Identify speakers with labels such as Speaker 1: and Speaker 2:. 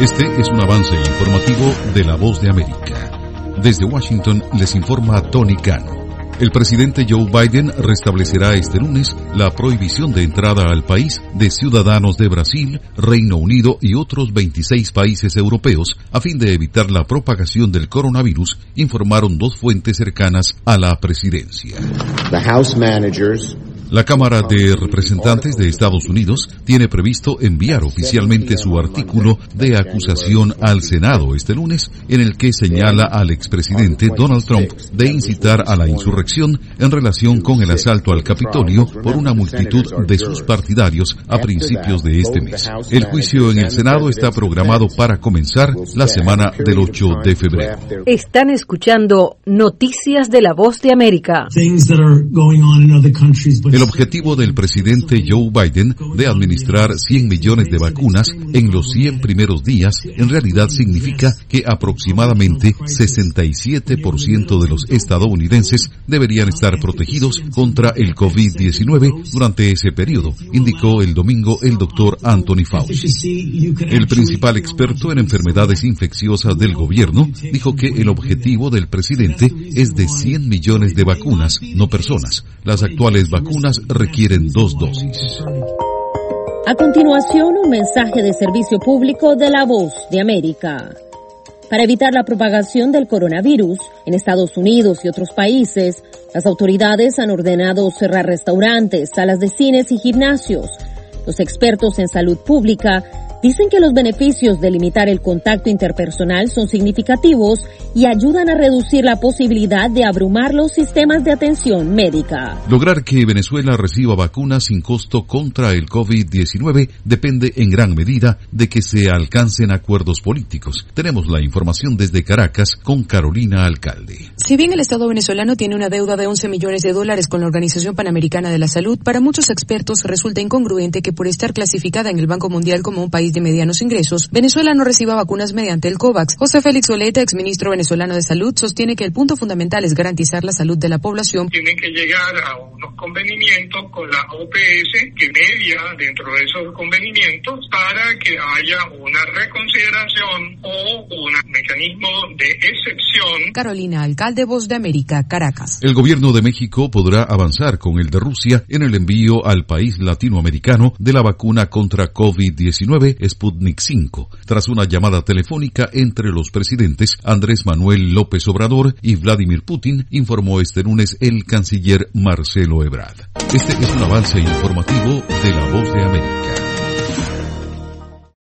Speaker 1: Este es un avance informativo de La Voz de América. Desde Washington les informa Tony Cano. El presidente Joe Biden restablecerá este lunes la prohibición de entrada al país de ciudadanos de Brasil, Reino Unido y otros 26 países europeos a fin de evitar la propagación del coronavirus, informaron dos fuentes cercanas a la presidencia. La Cámara de Representantes de Estados Unidos tiene previsto enviar oficialmente su artículo de acusación al Senado este lunes, en el que señala al expresidente Donald Trump de incitar a la insurrección en relación con el asalto al Capitolio por una multitud de sus partidarios a principios de este mes. El juicio en el Senado está programado para comenzar la semana del 8 de febrero.
Speaker 2: Están escuchando Noticias de La Voz de América.
Speaker 1: El objetivo del presidente Joe Biden de administrar 100 millones de vacunas en los 100 primeros días en realidad significa que aproximadamente 67% de los estadounidenses deberían estar protegidos contra el COVID-19 durante ese periodo, indicó el domingo el doctor Anthony Fauci. El principal experto en enfermedades infecciosas del gobierno dijo que el objetivo del presidente es de 100 millones de vacunas, no personas. Las actuales vacunas requieren 2 dosis.
Speaker 3: A continuación, un mensaje de servicio público de La Voz de América. Para evitar la propagación del coronavirus en Estados Unidos y otros países, las autoridades han ordenado cerrar restaurantes, salas de cines y gimnasios. Los expertos en salud pública dicen que los beneficios de limitar el contacto interpersonal son significativos y ayudan a reducir la posibilidad de abrumar los sistemas de atención médica.
Speaker 1: Lograr que Venezuela reciba vacunas sin costo contra el COVID-19 depende en gran medida de que se alcancen acuerdos políticos. Tenemos la información desde Caracas con Carolina Alcalde.
Speaker 4: Si bien el Estado venezolano tiene una deuda de $11 millones con la Organización Panamericana de la Salud, para muchos expertos resulta incongruente que por estar clasificada en el Banco Mundial como un país de medianos ingresos, Venezuela no reciba vacunas mediante el COVAX. José Félix Oleta, exministro venezolano de Salud, sostiene que el punto fundamental es garantizar la salud de la población.
Speaker 5: Tienen que llegar a unos convenimientos con la OPS que media dentro de esos convenimientos para que haya una reconsideración o un mecanismo de excepción.
Speaker 4: Carolina Alcalde, Voz de América, Caracas.
Speaker 1: El gobierno de México podrá avanzar con el de Rusia en el envío al país latinoamericano de la vacuna contra COVID-19 Sputnik 5, tras una llamada telefónica entre los presidentes Andrés Manuel López Obrador y Vladimir Putin, informó este lunes el canciller Marcelo Ebrard. Este es un avance informativo de La Voz de América.